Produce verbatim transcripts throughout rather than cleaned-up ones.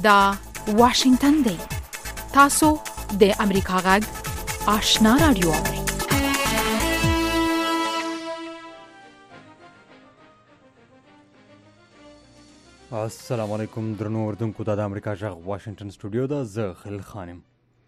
دا واشنگتن دی. تاسو د امریکا غږ آشنا رادیو اورئ. السلام علیکم درنو اردوونکو، دا د امریکا غږ واشنگتن سټوډیو ده. زه خلیل خان یم.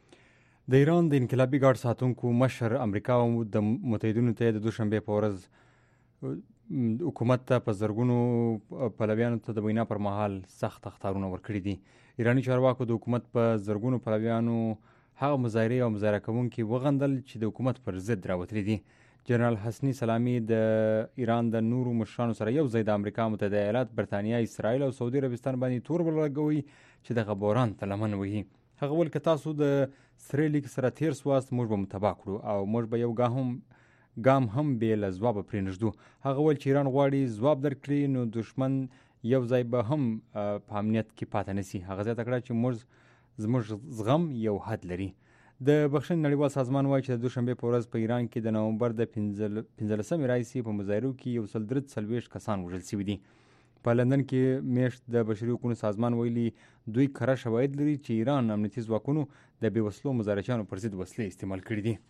د ایران د انقلابي ګارډ ساتونکو مشر امریکا او د متحدینو ته د دوشنبې په ورځ حکومت ته په زرګونو پلویانو ته د وینا پر مهال سخت اخطارونه ورکړي دي. ایراني چارواکو د حکومت په زرګونو پلویانو هغه مظاهرې او مظاهره کوونکي وغندل چې د حکومت پر ضد راوتلي دي. جنرال حسني سلامي د ایران د نورو مشرانو سره یو ځای د امریکا متحده ایالات، برطانیه، اسرائیل او سعودي عربستان باندې تور ولګوي چې دغه بحران ته لمن وهي. هغه ویل که تاسو د سرې لیک سره تیر سواست، موږ به متباه کړو او موږ به یو ګام هم ګام هم بې له ځوابه پرې نږدو. هغه ویل چې ایران غواړي ځواب درکړي نو دښمن یو ځای به هم په امنیت کې پاتې نشي. هغه زیاته کړه چې موږ زموږ زغم یو حد لري. د بخښنې نړیوال سازمان وایي چې د دوشنبې په ورځ په ایران کې د نومبر د پنځلسمې راهیسې په مظاهرو کې یو سل درې څلوېښت کسان وژل شوي دي. په لندن کې میاشت د بشري حقوقو سازمان ویلي دوی کره شواهد لري چې ایران امنیتي ځواکونو د بې وسلو مظاهرچیانو پر ضد وسلې استعمال کړي دي.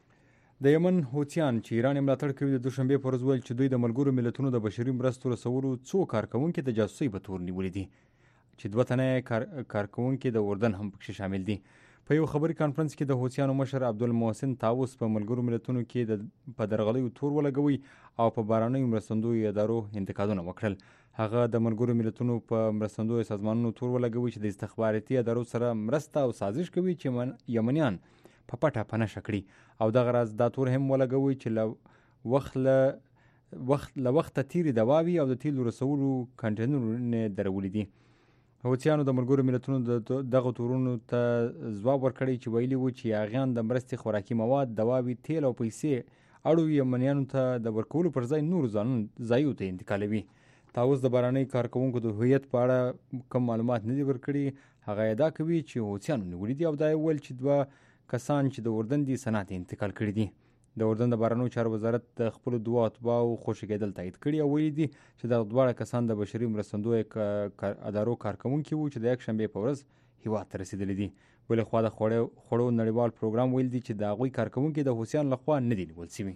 د یمن حوثیان چې ایران یې ملاتړ کوي د دوشنبې په ورځ ویل چې دوی د ملګرو ملتونو د بشري مرستو رسولو څو کارکوونکي د جاسوسۍ په تور نیولي دي، چې دوه تنه کار کارکوونکي د اردن هم پکې شامل دي. په یو خبري کانفرنس کې د حوثیانو مشر عبدالمحسن طاووس په ملګرو ملتونو کې د په درغلیو تور ولګوي او په بهرنیو مرستندویو ادارو انتقادونه وکړل. هغه د ملګرو ملتونو په مرستندویو سازمانونو تور ولګوي چې د استخباراتي ادارو سره مرسته او سازش کوي چې یمنیان په پټه په نښه کړي او دغه راز دا تور هم ولګوي چې له وخت له وخت له وخته تیرې دواوي او د تیلو رسولو کنټینرونه درولي دي. حوثیانو د ملګرو ملتونو دغه تورونو ته ځواب ورکړی چې ویلي وو چې هغیان د مرستې خوراکي مواد، دواوي، تیل او پیسې اړو یمنیانو ته د ورکولو پر ځای نورو ځایونو ته انتقالوي. طاووس د بهرنۍ کارکوونکو د هویت په اړه کوم معلومات نه دي ورکړي. هغه ادعا کوي چې حوثیانو نیولي دي او دا یې ویل چې دوه کسان چې د اردن دي سنا ته انتقال کړي دي. د اردن د بهرنیو چارو وزارت د خپلو دوه اتباعو خوشي کېدل تایید کړي او ویلي دي چې دغه دواړه کسان د بشري مرستندویو ادارو کارکوونکي وو چې د یکشنبې په ورځ هیواد ته رسېدلي دي. بلې خوا د خوړو نړیوال پروګرام ویل دي چې د هغوی کارکوونکي د حوثیانو لخوا نه دي نیول شوي.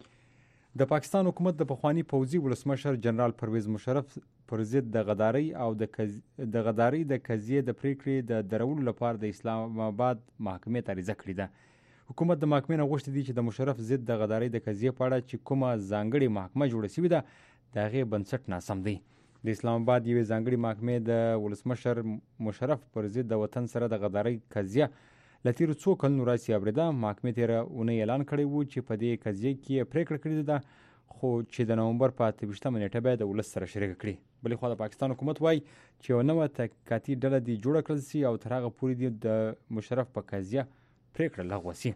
د پاکستان حکومت د پخواني پوځي ولسمشر جنرال پرویز مشرف پر ضد د غدارۍ او د غدارۍ د قضیې د پریکړې د درولو لپاره د اسلام آباد محکمې ته عریضه کړې ده. حکومت د محکمې نه غوښتي دي چې د مشرف ضد د غدارۍ د قضیې په اړه چې کومه ځانګړې محکمه جوړه شوې ده د هغې بنسټ ناسم دی. د اسلام آباد یوې ځانګړې محکمې د ولسمشر مشرف پر ضد د وطن سره د غدارۍ قضیه له تېرو څو کلونو راهیسې اورېده. محکمې تېره اونۍ اعلان کړی و چې په دې قضیې کې یې پرېکړه کړې ده خو چې د نومبر په اته ویشتمه نیټه به د ولس سره شریکه کړي. بلې خوا د پاکستان حکومت وایي چې یوه نوه تحقیقاتي ډله دې جوړه کړل سي او تر هغه پورې دې د مشرف په قضیه پرېکړه لغوه سي.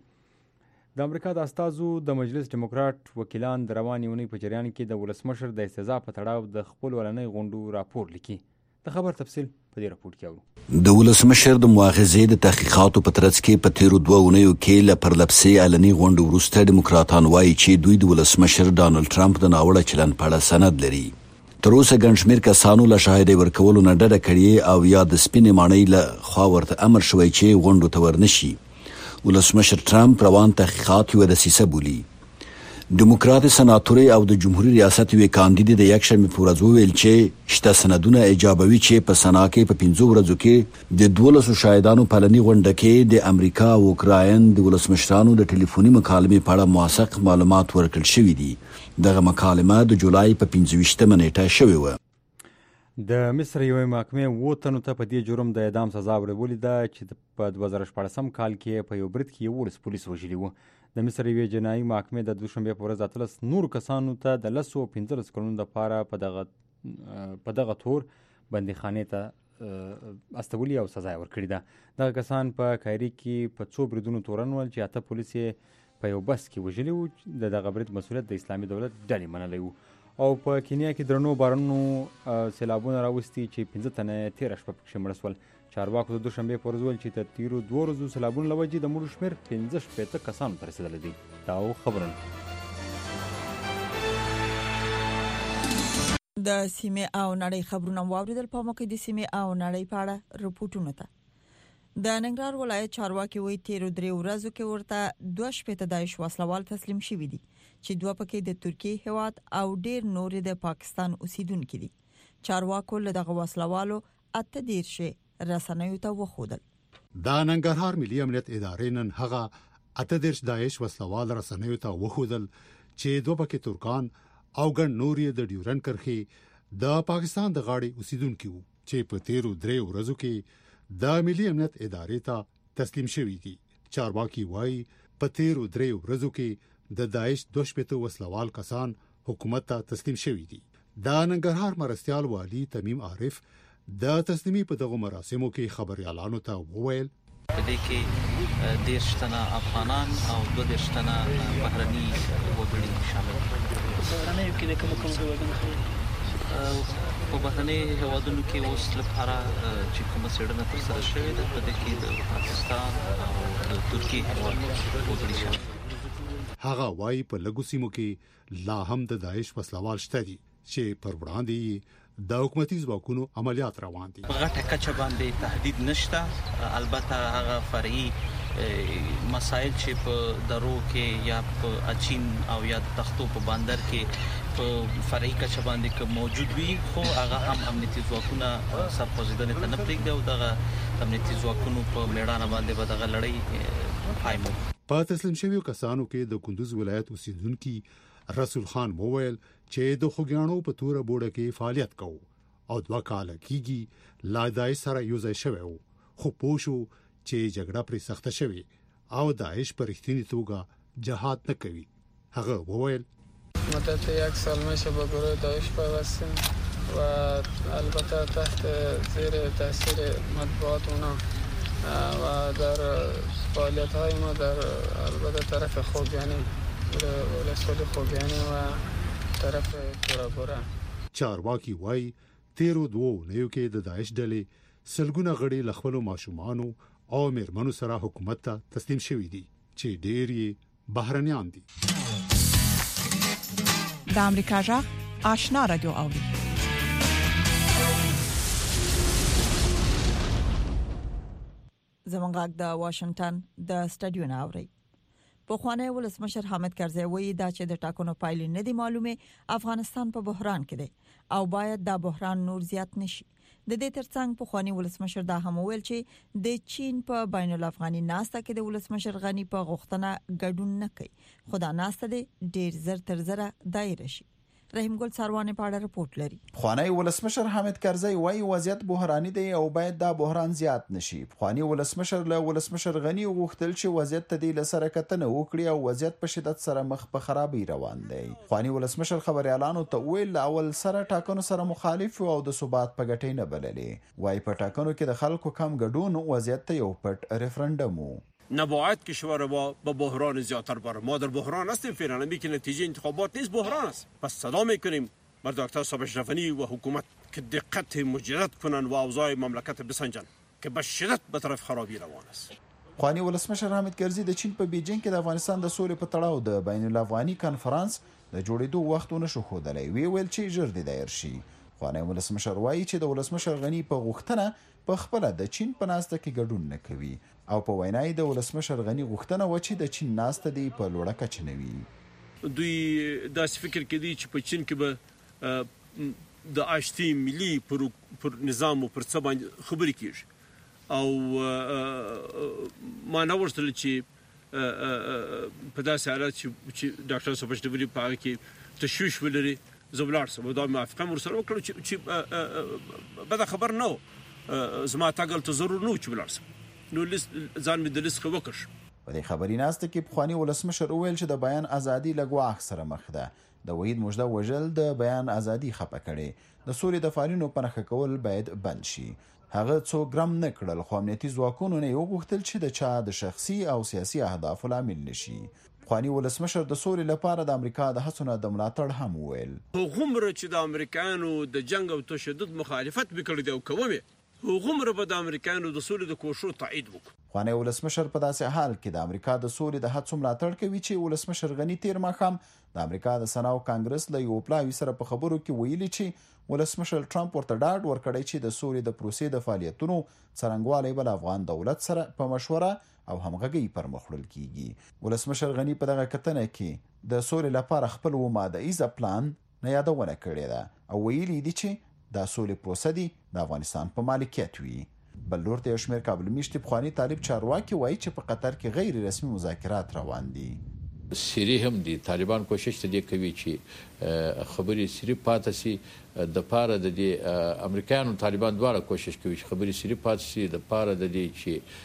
د امریکا د استازو د مجلس ډیموکراټ وکیلان د روانې اونۍ په جریان کې د ولسمشر د استعزا په تړاو د خپلو اولنۍ غونډو راپور لیکي. د خبر تفصیل په دې راپور کې اورو. د ولسمشر د مؤاخذې د تحقیقاتو په ترڅ کې په تیرو دوه اونیو کې له پرلپسې علني غونډو وروسته ډیموکراتان وایي چې دوی د ولسمشر ډانلډ ټرمپ د ناوړه چلند په اړه سند لري. تر اوسه ګڼ شمېر کسانو له شاهدۍ ورکولو نه ډډه کړې او یا د سپینې ماڼۍ له خوا ورته امر شوی چې غونډو ته ورنشي. ولسمشر ټرمپ روان تحقیقات یوه دسیسه بولي. ډیموکرات سناتوري او د جمهوریت ریاست یوې کاندید د یکشنبې په ورځ وویل چې شته سندونه ایجابوي چې په سنا کې په پنځو ورځو کې د دولسو شاهدانو په علني غونډه کې د امریکا او اوکراین د ولسمشرانو د ټلیفوني مکالمې په اړه موثق معلومات ورکړل شوي دي. دغه مکالمه د جولای په پنځه ویشتمه نیټه شوې وه. د مصر یوې محکمې اووه تنو ته په دې جرم د اعدام سزا ورکولې ده چې په دوه زره شپاړسم کال کې په یو برید کې یولس پولیس وژلي وو. د مصر یوې جنایي محکمې د دوشنبې په ورځ اتلس نورو کسانو ته د لسو او پنځلس کلونو دپاره په دغه په دغه تور بندیخانې ته استولي او سزا یې ورکړې ده. دغه کسان په کایري کې په څو بریدونو تورن ول چې اته پولیس یې په یو بس کې وژلي وو. د دغه برید مسؤلیت د اسلامي دولت ډلې منلی وو. او په کینیا کې درنو بارانونو سیلابونه راوستي چې پنځه تنه تېره شپه پکښې مړه شول. چارواکو د دوشنبې په ورځ ویل چې د تېرو دوه ورځو سیلابونو له وجې د مړو شمېر پنځه شپېته کسانو ته رسېدلی دی. دا خبرونه د سیمې او نړۍ خبرونه واوریدل په موقع د سیمې او نړۍ په اړه رپورټونه ته د ننګرهار ولایت چارواکي وایي تیر درې ورځې کې ورته دوه شپېته داعش وسلوال تسلیم شوي دي چې دوه پکې د ترکیه هیواد او ډیر نور د پاکستان اوسیدونکو دي. چارواکو له دغه وسلوالو اته دیرشه رسنیو ته وښودل. د ننګرهار ملي امنیت ادارې نن هغه اته دیرش داعش وسلوال رسنیو ته وښودل چې دوه پکې ترکان او ګڼ نور د ډیورن کرښې د پاکستان د غاړې اوسیدونکو چې په تیرو درې ورځو کې د ملي امنیت ادارې ته تسلیم شوي دي. چارواکي وایي په تیرو درې ورځو کې د داعش دوه شپېته وسلوال کسان حکومت ته تسلیم شوي دي. د ننګرهار مرستيال والی تمیم عارف د تسلیمي په دغه مراسمو کې خبريالانو ته وویل په دې کې دیرش تنه افغانان او دوه دیرش تنه بهرني وګړي شامل دي. بهرني کې د کوم کوم هیوادونو په بهرني هیوادونو کې اوس لپاره چې کومه څېړنه ترسره شوې ده په دې کې د پاکستان او د ترکیه هیواد وګړي شامل دي. هغه وايي په لګو سیمو کې لا هم د داعش وسلوال شته دي چې پر وړاندې د حکومتي ځواکونو عملیات روان دي. په غټه کچه باندې تهدید نشته، البته هغه فرعي مسائل چې په درو کې یا په اچین او یا تختو په بندر کې په فرعي کچه باندې کې موجود وي، خو هغه هم امنیتي ځواکونه سرپوزیدنه ته نه پرېږدي او دغه امنیتي ځواکونو په میړانه باندې به دغه لړۍ پایمو. په تسلیم شویو کسانو کې د کندوز ولایت اوسیدونکي رسول خان موویل چې د خوګیانو په توره بوډه کې فعالیت کوي او دوه کال کېږي لا داعش سره یو ځای شوی وو، خو پوه شو چې جګړه پرې سخته شوې او داعش په رښتینی توګه جهاد نه کوي. هغه وویل مدت یک سال میشه با گروه داعش پیوستیم و البته تحت زیر تاثیر مطبوعات اونا و در فعالیت های ما در البته طرف خوگیانی ولسوالی خوگیانی و طرف کورابورا. چارواکي وایي تیرو دوو نیو کې د داعش ډلې سلګونه غړي لخپلو ماشومانو او میرمنو سره حکومت ته تسلیم شوي دي چې ډېر یې بهرنیان دي. د امریکا جغ آشنا رادیو اوري. زمونږ د واشنگټن د سټډیو نه اوري. په خوانی ولسمشر حامد کرزی وایي دا چې د ټاکنو پایلې نه دي معلومه، افغانستان په بحران کې دی او باید دا بحران نور زیات نشي. د دې ترڅنګ په خوانی ولسمشر دا هم ویل چې د چین په بین الافغاني ناسته کې د ولسمشر غنی په غوښتنه ګډون نه کوي، خو دا ناسته دې ډیر زر تر زره دایره شي. رحیم ګل ساروانه په اړه رپورت لري. خوانی ولسمشر حامد کرزی وایي وضعیت بحراني دی او باید دا بحران زیات نشي. خوانی ولسمشر له ولسمشر غنی غوښتل چې وضعیت ته د لسره کتنه وکړي او وضعیت په شدت سره مخ په خرابي روان دی. خوانی ولسمشر خبريالانو ته ویل اول سره ټاکنو سره مخالف او د ثبات په ګټې نه بللې. وایي په ټاکنو کې د خلکو کم ګډون وضعیت ته یو پټ ریفرندوم وو. نباید کشور با با بحران زیادتر بره. ما در بحران هستیم فعلا، نمی که نتیجه انتخابات نیست، بحران است. پس صدا میکنیم بر دکتر صاحب اشرفی و حکومت که دقت مجرد کنن و اوضاع مملکت بسنجن که به شدت به طرف خرابی روان است. خوانی ولسمشر حامد کرزی د چین په بیجینګ کې د افغانستان د سولې په تړاو د بین الافغاني کانفرنس د جوړېدو وختونه شو خودلې وی ویل چې ژر دي دایر شي. خوانی ولسمشر وایي چې د ولسمشر غنی په غوښتنه په خپل د چین په ناسته کې ګډون نه کوي او په وینای د ولسمشر غنی غوښتنه و چې د چین ناسته دی په لوړه کچه نه وي. دوی داس فکر کوي چې په چین کې به د آشتي ملي پر پر نظام او پر څه باندې خبرې کیږي او ما نه ورته چې په داسې حالت چې ډاکټر صاحب شتوري په هغه کې تشویش ولري زبلار سره دا موافقه ورسره وکړو چې بده خبر نه زما تاګل ته ضرور نه چې بلار سره نو لیست ځان مې د لیست خو وکړ. په دې خبري ناسته کې خوانی ولسمشر ویل چې د بیان ازادي لګواخ سره مخ ده. د وحید مجده وجل د بیان ازادي خپه کړي. د سولې د فعالینو په نخښه کول باید بند شي. هغه څو ګرام نه کړل خو امنیتي ځواکونو نه یو غوښتل چې د چا د شخصي او سیاسي اهدافو لامل نشي. خوانی ولسمشر د سولې لپاره د امریکا د هڅو نه د ملاتړ هم ویل. هغومره چې د امریکایانو د جنگ او تشدد مخالفت وکړي او کوي، هغومره به د امریکایانو د سولې د کوشش تایید وکړي. خواني ولسمشر په داسې حال کې د امریکا د سولې د هڅو ملاتړ کوي چې ولسمشر غنی تیر ماښام د امریکا د سناو کانګرس له یو پلاوي سره په خبرو کې ویلي چې ولسمشر ټرمپ ورته ډاډ ورکړی چې د سولې د پروسې د فعالیتونو څرنګوالی بل افغان دولت سره په مشوره او همغږي پر مخ وړل کیږي. ولسمشر غنی په دغه کتنه کې د سولې لپاره خپل و ماده ایزه پلان نه یادونه کړې ده او ویلي دي چې د سولې پروسه دی د افغانستان په مالکیت وي. بل لور ته شمیر کابل میشتي بخوانی طالب چارواکي وایي چې په قطر کې غیر رسمي مذاکرات روان دي. سری هم دي طالبان کوشش ته کوي چې خبري سری پاتې سي د پاره د دې امریکایانو طالبان دواړه کوشش کوي چې خبري سری پاتې سي د پاره د دې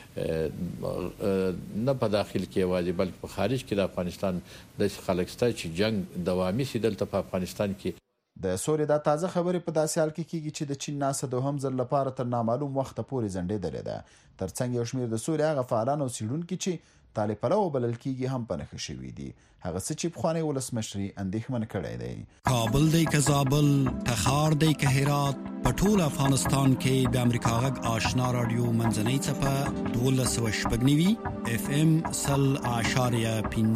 چې نه په داخل کې واجب بلکې په خارج کې د افغانستان د خلکسته چې جنگ دوامي سي دلته په افغانستان کې د سولې د تازه خبرې په داسې حال کې کیږي چې د چین ناسه دوهم ځل لپاره تر نامعلوم وخت پورې ځنډېدلې ده. ترڅنګ یو شمېر د سولې هغه فعالان او څېړونکي چې طالب پلو بلل کیږي هم په نښه شوي دي. هغه څه چې پخوانی ولسمشري اندېښمن کړی دی. کابل دی که زابل، تخار دی که هرات، په ټول افغانستان کې د امریکا غږ آشنا رادیو منځنۍ څپه دولس سوه شپږ نوي اف ام سل اعشاریه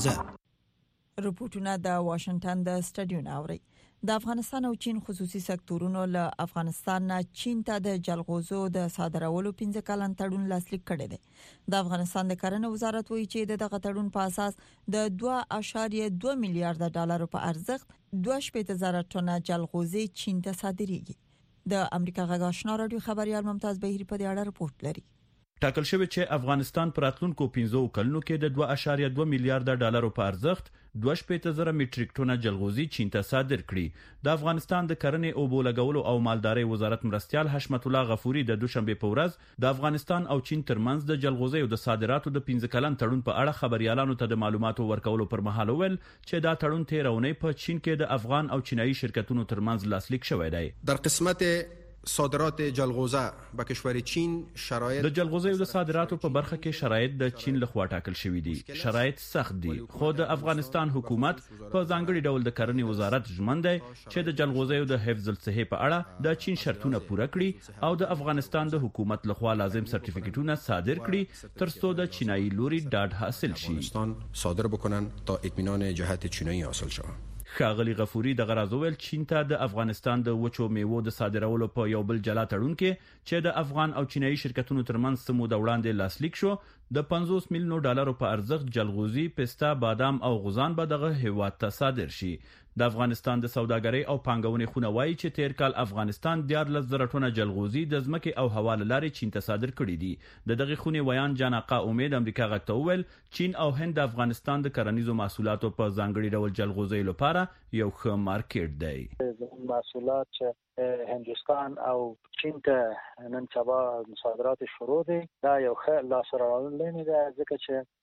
پنځه. رپورټونه د واشنگټن د سټډیو ناوړي. د افغانستان او چین خصوصي سکتورونو له افغانستان نه چین ته د جلغوزو د صادرولو پنځه کلن تړون لاسلیک کړی دی. د افغانستان د کرنې وزارت وایي چې دغه تړون په اساس د دوه اعشاریه دوه میلیارډ ډالر په ارزښت دوه شپږ زره ټنه جلغوزي چین ته صادریږي. د امریکا غږ آشنا رادیو خبريال ممتاز بهيري په دې اړه رپورت لري. ټاکل شوی چې افغانستان پر راتلونکو پنځو کلونو کې د دوه اعشاریه دوه میلیارډ ډالر په ارزښت دوه شپږ زره میټریک ټنه جلغوزي چین ته صادر کړي. د افغانستان د کرنې او بولګولو او مالدارۍ وزارت مرستيال حشمت الله غفوري د دوشنبه په ورځ د افغانستان او چین ترمنځ د جلغوزي او د صادراتو د پنځه کلن تړون په اړه خبريالانو ته د معلوماتو ورکولو پر مهال ویل چې دا تړون تیرونه په چین کې د افغان او چینایي شرکتونو ترمنځ لاسلیک شوی دی. در قسمت صادرات جلغوزه به کشور چین شرایط د جلغوزه او د صادراتو په برخه کې شرایط د چین لخوا ټاکل شوی دي. شرایط سخت دي خو د افغانستان حکومت په ځانګړي ډول د کرنې وزارت ژمن دی چې د جلغوزه او د حفظ الصحه په اړه د چین شرطونه پوره کړي او د افغانستان د حکومت لخوا لازم سرټیفیکټونه صادر کړي ترڅو د چینایي لوري ډاډ حاصل شي. صادر بکنن تا اطمینان جهت چینایي حاصل شود. ښاغلي غفوري د غرازویل چین ته د افغانستان د وچو میوو د صادرولو په یو بل جلا تړون کې چې د افغان او چینایي شرکتونو ترمنځ سمو د وړاندې لاسلیک شو د پنځوس میلیونو ډالرو په ارزښت جلغوزي، پسته، بادام او غوزان به دغه هیواد ته صادر شي. د افغانستان د سوداګرۍ او پانګونې خونه وایي چې تیر کال افغانستان دیارلس زره ټنه جلغوزي د ځمکې او هوا له لارې چین ته صادر کړي دي. د دغه خونې ویان جاناقا امید امریکا غږ ته وویل چین او هند د افغانستان د کرنیزو محصولاتو په ځانګړي ډول جلغوزي لپاره یو ښه مارکیټ دی. محصولات چې هندوستان او چین ته نن سبا صادرات شروع دي دا یو ښه لاسته راوړنه ده ځکه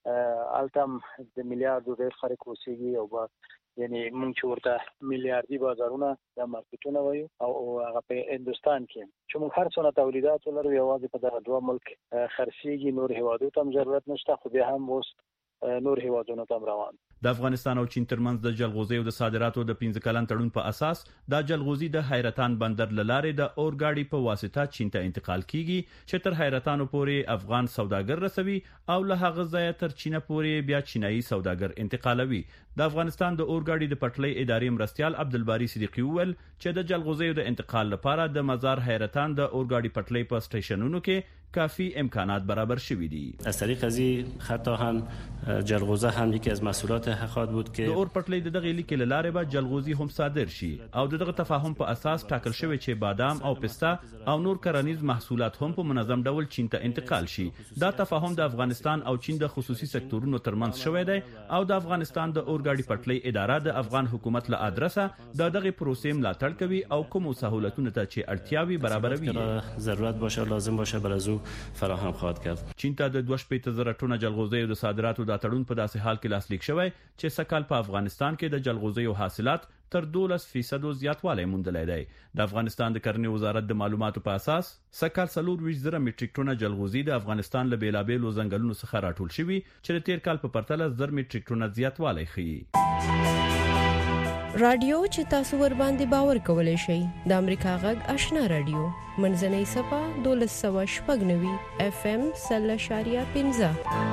چې التم د میلیارډ ډالر خلک اوسېږي او یعنی مونږ چې ورته میلیارډي بازارونه د مارکیټونه وایو او هغه په هندوستان کې چې موږ هر څونه تولیدات ولرو یوازې په دغه دوه ملک خرڅيږي نور هیوادو ته ضرورت نشته خو بیا هم اوس نور هیوادونو ته روان. د افغانستان او چین ترمنځ د جلغوزي او د صادراتو د پنځه کلن تړون په اساس د جلغوزي د حیرتان بندر لاره د اورګاډي په واسطه چین ته انتقال کیږي چې تر حیرتانو پورې افغان سوداګر رسوي او له هغه ځایه تر چین پورې بیا چینایي سوداګر انتقالوي. د افغانستان د اورګاډي د پټلۍ ادارې مرستيال عبدالباری صدیقی وویل چې د جلغوزي د انتقال لپاره د مزار حیرتان د اورګاډي پټلۍ په سټیشنونو کې کافی امکانات برابر شوي دي. از طریق از خطا هم جلغوزه هم یکی از محصولات حقات بود که د اور پټلۍ د دغه لیکل لارې به جلغوزي هم صادر شي او دغه تفاهم په اساس ټاکل شوی چې بادام او پسته او نور کرنیز محصولات هم په منظم ډول چین ته انتقال شي. دا تفاهم د افغانستان او چین د خصوصي سکتورونو ترمنځ شوی دی او د افغانستان د اورګاډي پټلۍ اداره د افغان حکومت له ادرسه د دغه پروسې ملاتړ کوي او کوم سہولتونه ته چې اړتیاوي برابروي ضرورت باشه لازم باشه بر از او فراهم خواهد کرد. چین ته د دوه شپږ زره ټنه جلغوزي او د صادراتو د تړون په داسې حال کې لاسلیک شوی چې سکهال په افغانستان کې د جلغوزي او حاصلات تر دولس فیصد زیاتوالی موندلی دی. د افغانستان د کرنې وزارت د معلوماتو په اساس سکهال څلور ویشت زره میټریک ټنه جلغوزي د افغانستان له بیلابیلو ځنګلونو څخه راټول شوي چې د تیر کال په پرتله زر میټریک ټنه زیاتوالی ښیي. رادیو چې تاسو ور باندې باور کولای شئ د امریکا غږ آشنا رادیو منځنۍ صفه دولس سوه شپږ نوي اف ام سل اشاریه پنځه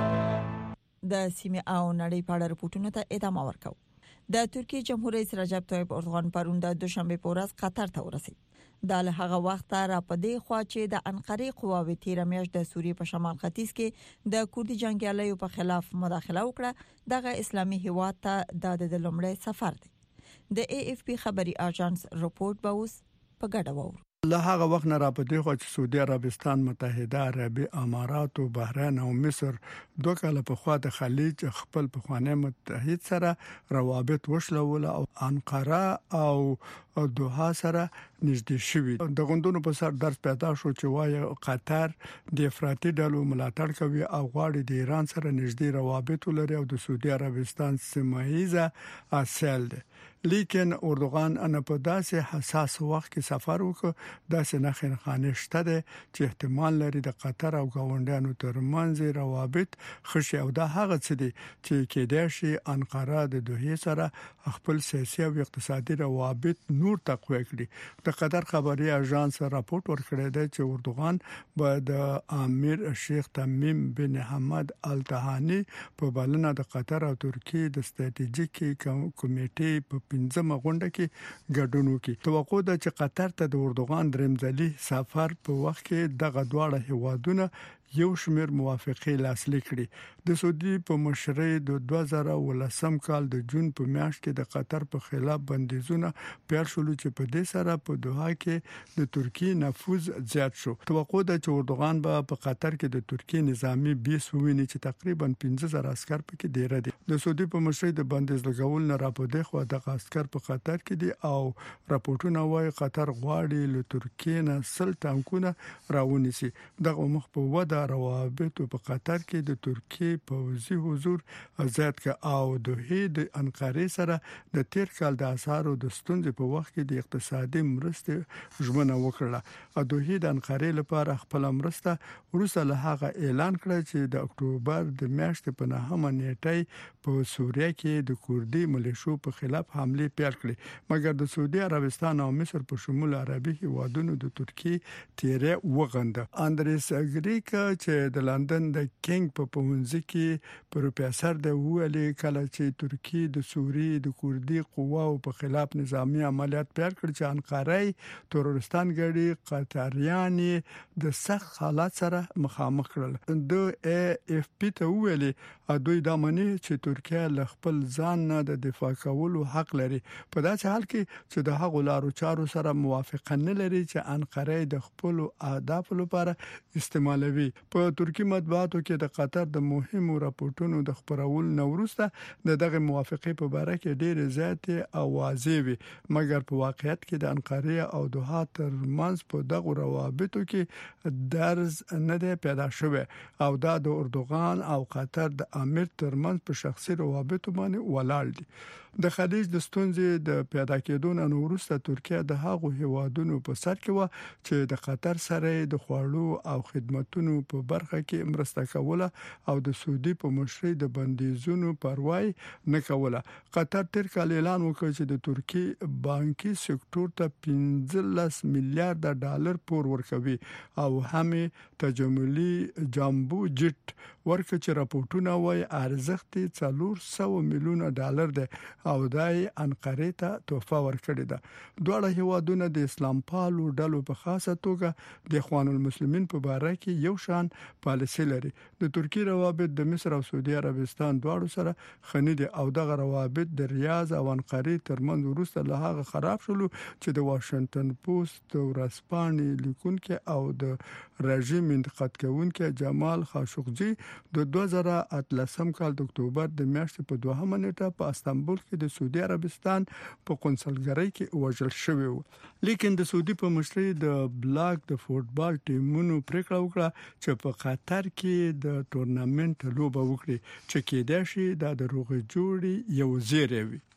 د سیمه او نړۍ په اړه راپورټونه ته ادامه ورکاو. د ترکیه جمهور رئیس رجب طیب اردوغان پرون د دوشنبه په ورځ قطر ته ورسید. د هغه وخت را پدې خوا چې د انقره قواوې تیر میاشت د سوریې په شمال ختیځ کې د کوردي جنگیالیو په خلاف مداخله وکړه. دغه اسلامي هیواد ته د د لومړی سفر دی. د ای اف پی خبري اژانس رپورت به اوس په ګډه وورو. له هغه وخت نه را پدې خو چې سعودي عربستان، متحده عربي امارات او بحرین او مصر دوه کاله په خوا د خلیج خپل په خوانه متحد سره روابط وشلول او انقره او دوحه سره نږدې شوي. د غوندونو په سر درس پیدا شو چې وايي قطر د افراطي ډلو ملاتړ کوي او غواړي د ایران سره نږدې روابط ولري او د سعودي عربستان سیمایي اصل دی. لیکن اردوغان ان په داسې حساس وخت کې سفر وکړ، داسې نه خنخانه شته ده چې احتمال لري د قطر او گاونډیانو ترمنځ روابط خشي او دا هغه څه دي چې کېدای شي انقره د دوحه سره خپل سیاسي او اقتصادي روابط نور تقویه کړي. د قطر خبري اژانس راپورټ ورکړی دی چې اردوغان به د امیر شیخ تمیم بن حمد ال ثانی په بلنه د قطر او ترکیه د ستراتیژیکي کمیټې په پنځمه غونډه کې ګډون وکړي. توقع ده چې قطر ته د اردوغان درېمځلي سفر په وخت کې دغه دواړه هیوادونه یو شمېر موافقې لاسلیک کړي. د سعودي په مشرۍ د دوه زره ولسم کال د جون په میاشت کې د قطر په خلاف بندیزونه پیل شول چې په دې سره په دوحه کې د ترکیه نفوذ زیات شو. توقع ده چې اردوغان به په قطر کې د ترکیه نظامی بیس وویني چې تقریبا پنځه زره عسكر پکې ډیر دي. د سعودي په مشرۍ د بندیز لګول نه راپدې خو د عسكر په قطر کې دي او راپورټونه وايي قطر غواړي له ترکیه نه سل ټانکونه راونیسي. دغه مخ په وده روابط په قطر کې د ترکیه پوځي حضور زیات ک او دوحه د انقره سره د تیر کال د اسعارو د ستونزې په وخت کې د اقتصادي مرستې ژمنه وکړه. ا دوحه د انقره لپاره خپل مرسته وروسته له هغه اعلان کړ چې د اکتوبر د میاشتې په نهمه نیټه په سوریه کې د کوردي ملیشو په خلاف حمله پیل کړې، مګر د سعودي عربستان او مصر په شمول عربي هیوادونو د ترکیه تیرې وغنده. اندریس اګریک چې د لندن د کینګ په پونځ کې پروفیسور د ویلي کله چې ترکیه د سوریې د کوردي قواو په خلاف نظامی عملیات پیل کړ چې انقره تروریستان ګړي قطریان د سخت حالات سره مخامخ کړل. د ای اف پی ته ویلي دوی دا مني چې ترکیه له خپل ځان نه د دفاع کولو حق لري په داسې حال کې چې د هغو لارو چارو سره موافقه نه لري چې انقره د خپل اهداف لپاره استعمالوي. په ترکی مطبوعاتو کې د قطر د مهمو راپورټونو د خبرول نوروسته د دغه موافقه په اړه کې ډېر زیات اوازې وي، مګر په واقعیت کې د انقره او دوحه ترمنځ په دغه روابطو کې درز نه دی پیدا شوی او دا د اردوغان او قطر د امیر ترمنځ په شخصي روابطو باندې ولاړ دي. د خلیج د ستونزې د پیدا کېدو نه وروسته ترکیه د هغو هیوادونو په سر کې و چې د قطر سره د خوړو او خدماتو په برخه کې مرسته کوله او د سعودي په مشرۍ د بندیزونو پروايي نه کوله. قطر تر کال اعلان وکړ چې د ترکیه بانکي سکتور ته پنځلس میلیارډ ډالر پور ورکوي او همې تجملي جامبو جټ ورکه چې راپورټونه وايي ارزښت څلور سوه میلیونه ډالر دی او دای انقره ته تحفه ورکړې ده. دواړه هیوادونه د اسلام پالو ډلو په خاصه توګه د اخوان المسلمین په اړه کې یو شان پالیسي لري. د ترکیه روابط د مصر او سعودي عربستان دواړو سره خني دي او دغه روابط د ریاض او انقره ترمنځ وروسته له هغه خراب شول چې د واشنگټن پوسټ ورځپاڼې لیکونکو او د رژیم انتقاد کوونکو جمال خاشقجي د دوه زره اتلسم کال د اکتوبر د میاشتې په دوهمه نیټه په استانبول کې د سعودي عربستان په قونسلګرۍ کې وژل شوی و. لیکن د سعودي په مشرۍ د بلاک د فوټبال ټیمونو پریکړه وکړه چې په قطر کې د تورنمنت لوبه وکړي چې کېدای شي د روغ جوړي یو زیری وي.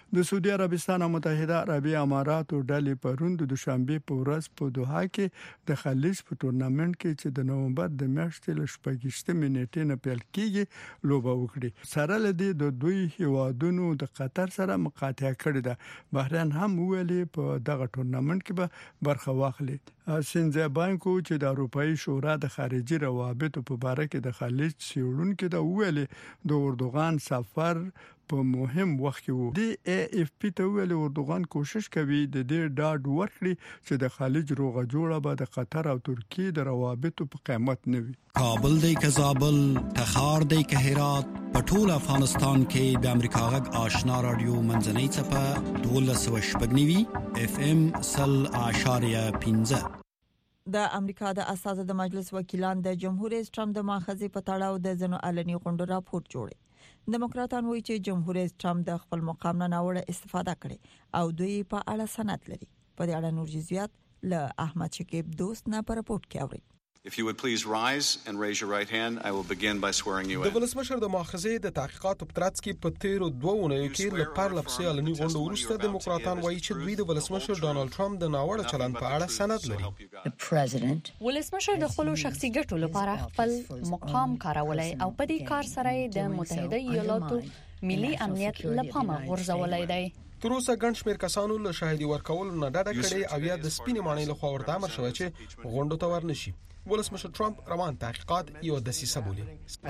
د سعودي عربستان او متحده عربی اماراتو ډلې پروند د دوشنبه په ورځ په دوحه کې د خلیج په تورنمنت کې چې د نومبر د میاشتې ل شپږشتمې نیټې نه پیل کیږي لوبه وکړي. سره لدی د دوی هیوادونو د قطر سره مقاطعه کړې ده. بحرین هم ویلي په دغه تورنمنت کې به برخه واخلي. سنځه بانکو چې د اروپאי شورا د خارجي روابطو په اړه کې د خلیج سیړونکو د ویلې د اردوغان سفر په مهم وخت کې وو. د ای اف پی ته ویلي اردوغان کوشش کوي د دې ډاډ ورکړي چې د خلیج روغه جوړه به د قطر او ترکیه د روابطو په قیمت نه وي. کابل دی که زابل، تخار دی که هرات، په ټول افغانستان کې د امریکا غږ آشنا رادیو منځنۍ څپه دولس سوه شپږ نوي اف ام سل اشاریه پنځه. د امریکا د اساسه د مجلس وکیلان د جمهور رئیس ټرمپ د ماخذې په تړاو د ځنو علني غونډو راپور جوړي. دموکراتان وایي چې جمهور رئیس ټرمپ د خپل مقام نه ناوړه استفاده کړې او دوی په اړه سند لري. په دې اړه نور جزئیات له احمد شکیب دوست نه په راپورټ کې اوري. If you would please rise and raise your right hand, I will begin by swearing you in. د ولسمشر د ماخذې د تحقیقاتو په ترڅ کې په تیرو دوه اونیو کې له پارلپسې علني غونډو وروسته دموکراتان وایي چې دوی د ولسمشر ډانلډ ټرمپ د ناوړه چلند په اړه سند لري. ولسمشر د خپل شخصي ګټو لپاره خپل مقام کارولای او په دې کار سره د متحده ایالاتو ملي امنیت لپاره غورځولای دی. تر اوسه ګڼ شمېر کسانو له شاهدي ورکولو نه ډډه کړې او یا د سپینې ماڼۍ لخوا ورته امر شوی چې غونډو ته ورنشي. ولسمشر ټرمپ روان تحقیقات یو دسیسه بولي.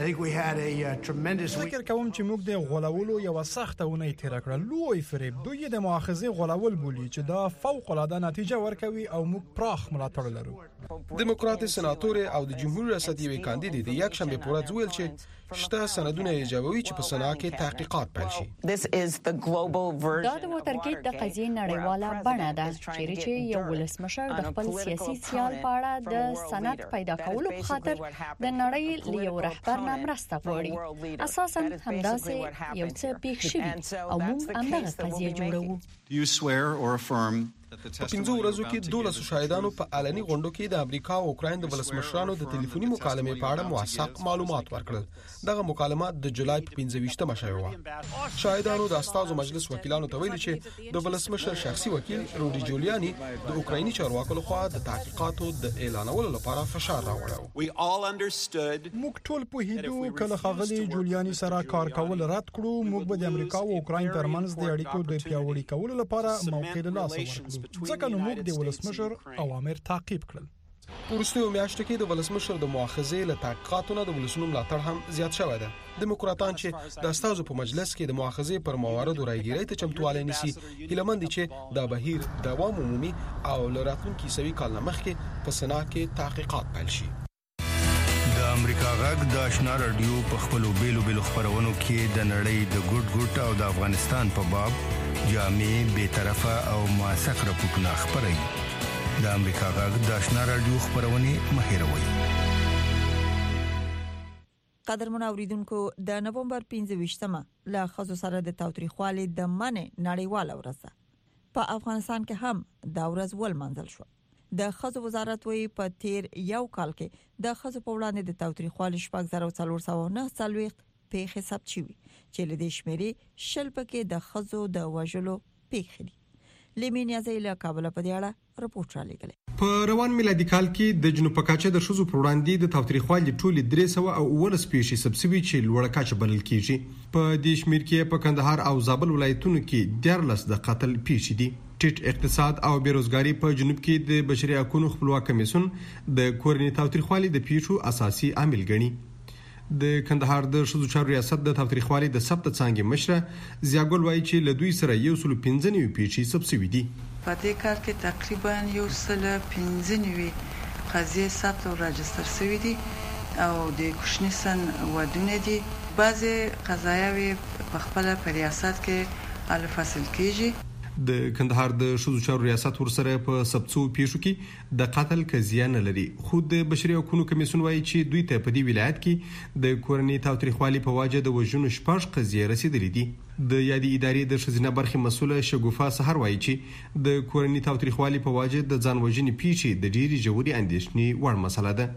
فکر کوم چې موږ د غولولو یو سخته ونې تیر کړل. لوی فریب دوی د مؤاخذې غولول بولی چې دا فوق العاده نتیجه ورکوي او موږ پراخ ملاتړ لرو. دموکرات سناتور او د جمهور ریاست یوې کاندید د یک شنبه په ورځ ویل چې شته سندونه ایجابوي چې په سنا کې تحقیقات پیل شي. دا د ووترګیټ د قضیې نړیواله بڼه ده چې یو ولسمشر د خپل سیاسي سیال په اړه د سند پیدا کولو په خاطر د نړۍ له یو رهبر نه مرسته غواړي. اساساً همداسې یو څه پیښ شوي او موږ همدغه قضیه جوړوو. Do you swear or affirm په پنځو ورځو کې دولس شاهدانو په علني غونډو کې د امریکا او اوکراین د ولسمشرانو د ټلیفوني مکالمې په اړه موثق معلومات ورکړل. دغه مکالمات د جولای په پنځه ویشتمه شوې وه. شاهدانو د استازو مجلس وکیلانو ته ویلي چې د ولسمشر شخصي وکیل رودي جولیانی د اوکرایني چارواکو لخوا د تحقیقاتو د اعلانولو لپاره فشار راوړی. موږ ټول په هیدو کله خغلی جولیانی سره کار کول رد کړو. موږ به د امریکا او اوکراین ترمنځ د اړیکو د پیاوړي کولو لپاره موقع له لاسه ورکړو. ځکه نو موږ د ولسمشر اوامر تعقیب کړل. ورستیو میاشتو کې د ولسمشر د مؤاخذې له تحقیقاتو نه د ولسونو ملاتړ هم زیات شوی دی. دموکراتان چې د استازو په مجلس کې د مؤاخذې پر مواردو رايګیرۍ ته چمتوالی نیسي هیله مند چې دا بهیر دوام ومومي او له راتلونکي سوي کال نه مخکې په سنا کې تحقیقات پیل شي. د امریکا غږ د آشنا رادیو په خپلو بیلو بیلو خبرونو کې د نړۍ د ګډ ګډ او د افغانستان په باب جامع بے طرفه او موثق راپورټونه خبري. د امریکا غږ د آشنا رادیو خبرونه مهیروي. قدرمن اوریدونکو د نومبر پنځه ویشتمه له خزو سره د تاوتریخوالي د منې نړیواله ورځ په افغانستان کې هم دا ورځ ولمانځل شو. د خزو وزارت وی په تیر یو کال کې د خزو په وړاندې د تاوتریخوالي شپږ زره څلور سوه نه څلوېښت پیښې ثبت شوي چې له دې شمیرې شل پکې د خزو د وژلو پیښې دي. لیمینیا زیله کابل په دې اړه راپورټ را لګل. په روان میلادي کال کې د جنوب کاچه د شوزو پر وړاندې د تاوتریخوالي ټولې درې سوه او اوولس پیښې ثبت شوي چې لوړه کچه بلل کیږي. په دې شمیر کې په کندهار او زابل ولایتونو کې دیارلس د قتل پیښې دي. ټیټ اقتصاد او بیروزګاری په جنوب کې د بشري حقوقو خپلواک کمیسیون د کورنۍ تاوتریخوالي د پیښو اساسي عامل ګڼي. د کندهار د شذو چارو ریاست د تاوتریخوالي د ثبت څنګه مشره زیاګل وایي چې له دوی سره یو سل پنځه نوي پیښې ثبت شوي دي. په دې کال کې تقریبا یو سل پنځه نوي قضیې ثبت او راجستر شوي دي او د کوشنی سن ودونه دي. بعضي قضایاوي په خپل په ریاست کې ال فصل کېږي. د کندهار د شذو چارو ریاست ورسره په سبڅو پیښو کې د قتل قضیه نه لري. خو د بشري حقوقو کمیسیون وایي چې دوی ته په دې ولایت کې د کورنۍ تاوتریخوالي په وجه د وژنو شپږ قضیې رسیدلې دي. د یادې ادارې د شذینه برخې مسؤله شګوفا سحر وایي چې د کورنۍ تاوتریخوالي په وجه د ځان وژنې پیښې د ډېری ژورې اندېښنې وړ مسله ده.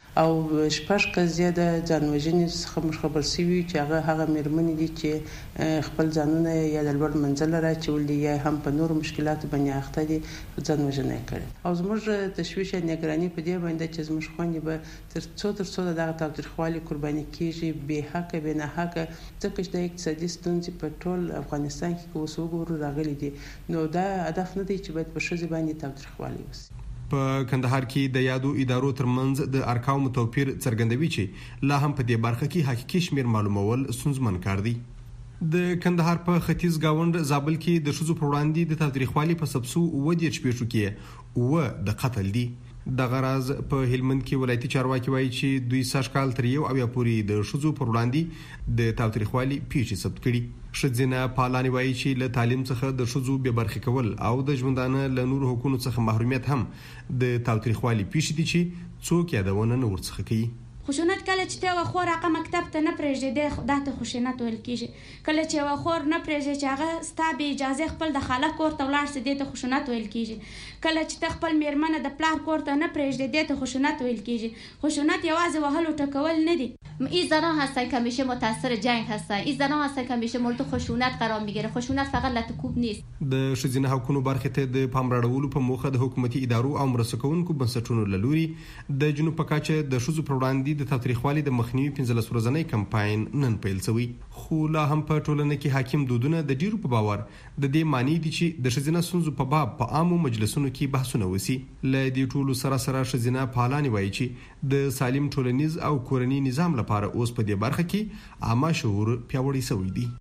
او شپږ قضیه د ځانوژنې څخه مخبر سوي چې هغه هغه مېرمنې دي چې خپل ځانونه یا د لوړ منزل راچول دي یا هم په نور مشکلات باندې اخته دي ځانوژنه کړي. او زموږ تشویش نگرانی په دې باندې چې زموږ خويندې به تر څو تر څو دغه تاوتریخوالي قرباني کیږي به حق به نه حق ځکه چې د اقتصادي ستونزې په ټول افغانستان کې اوس وګورو راغلي دي. نو دا هدف نه دی چې باید په شذ باندې تاوتریخوالي وشي. په کندهار کې د یادو ادارو ترمنځ د ارقامو توپیر څرګندوي چې لا هم په دې برخه کې حقیقي شمیر معلومول ستونزمن کار دی. د کندهار په ختیځ گاوند زابل کې د شذو پر وړاندې د تاوتریخوالي په سبسو و د چپېشو کې و د قتل دی. د غراز په هلمند کې ولایتي چارواکي وایي چې دوی سږ کال تر یو اویا پورې د شذو پر وړاندې د تاوتریخوالي پیښې ثبت کړي. ښځینه پالانې وایي چې له تعلیم څخه د شذو بې برخې کول او د ژوندانه له نورو حقوقو څخه محرومیت هم د تاوتریخوالي پیښې دي چې څوک یادونه نه ورڅخه کوي. خشونت کله چې ته خور هغه مکتب ته نه پرېږدي د ته خشونت ویل کیږي. کله چې یو خور نه پرېږدي چې هغه ستا به اجازه خپل د خاله کور ته ولاړ سي ته خشونت ویل کیږي. کله چې ته خپل میرمنه د پلار کور ته نه پرېږدي ته خشونت ویل کیږي. خشونت یوازې وهل او ټکول نه دي. این زنان هستن که همیشه متاثر جنگ هستن. این زنان هستن که همیشه مورد خشونت قرار میگیره. خشونت فقط لطکوب نیست. د ښځینه حقوقو برخه ته د پام راړولو په موخه د حکومتي ادارو او مرستکونکو بنسټونو لوري د جنوب په کاچه د شذو پر وړاندې د تاوتریخوالي د مخنیوي پنځلس ورځنی کمپاین نن پیل شوی. خو لا هم په ټولنه کې حاکم دودونه د ډیرو په باور د دې معنی دي چې د ښځینه ستونزو په باب په عامو مجلسونو کې بحثونه وسی. له دې ټولو سره سره ښځینه پالانې وایي چې د سالم ټولنیز او کورنی نظام لپاره اوس په دې برخه کې عامه شعور پیاوړی شوی دی.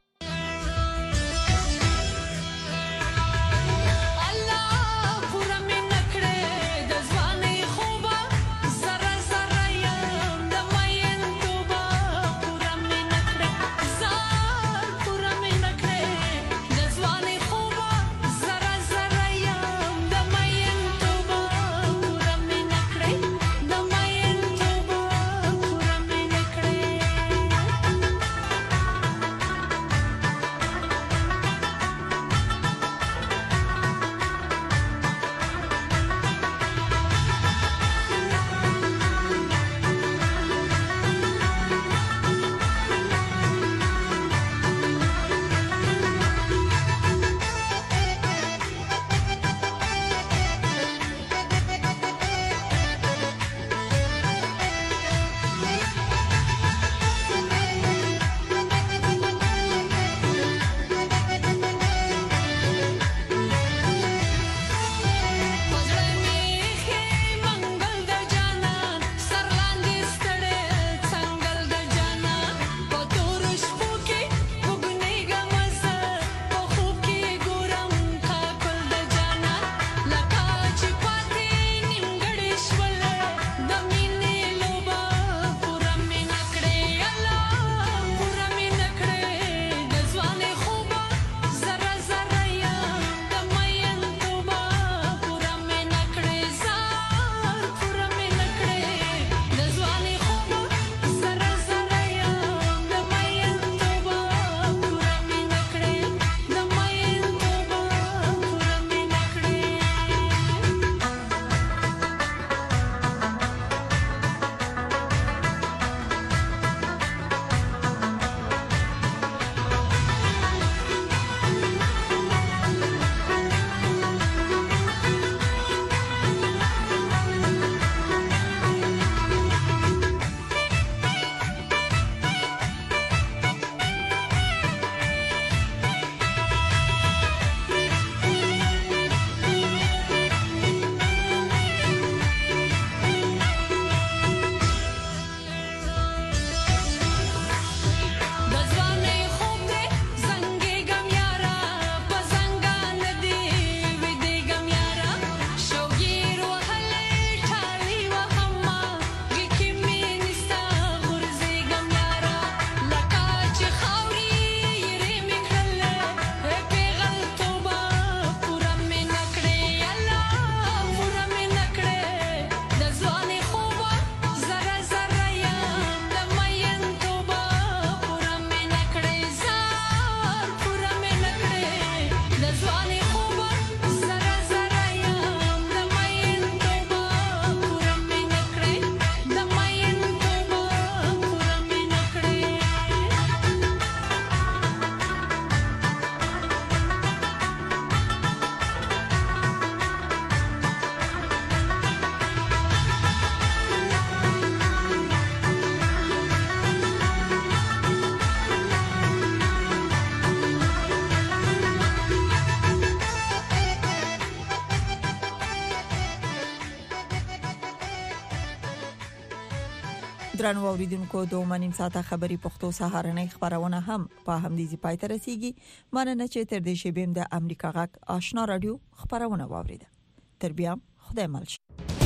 درنو اوریدونکو د منیم ساعته خبري پښتو سهارنۍ خبرونه هم په همدې ځای ته رسیدي. مننه چې تر دې شی بیم د امریکا غږ آشنا رادیو خبرونه واوریده. تر بیا خدای مل.